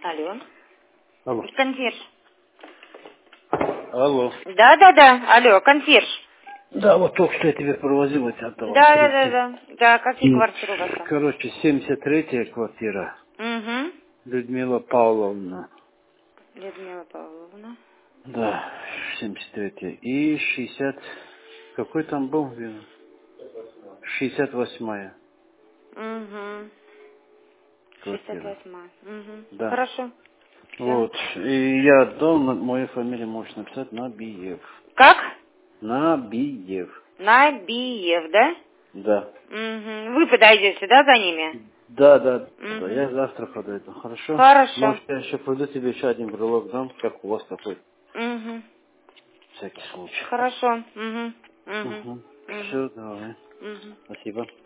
Алло. Алло. Консьерж. Алло. Да. Алло, консьерж. Да, вот только что я тебе провозил, я тебе отдавал. Да. Да, какие И, квартиры у вас там? короче, 73-я квартира. Угу. Людмила Павловна. Людмила Павловна. Да, 73-я. И 60... Какой там был? 68-я Угу. квартира. 68. Угу. Да. Хорошо. Все. Вот. И я отдал, мою фамилию можешь написать, Набиев. Как? Набиев. Набиев, да? Да. Угу. Вы подойдете, да, за ними? Да. Угу. Я завтра подойду. Хорошо? Хорошо. Может, я еще пойду тебе еще один брелок дам, как у вас такой. Угу. Всякий случай. Хорошо. Угу. Угу. Угу. Угу. Все, давай. Угу. Спасибо.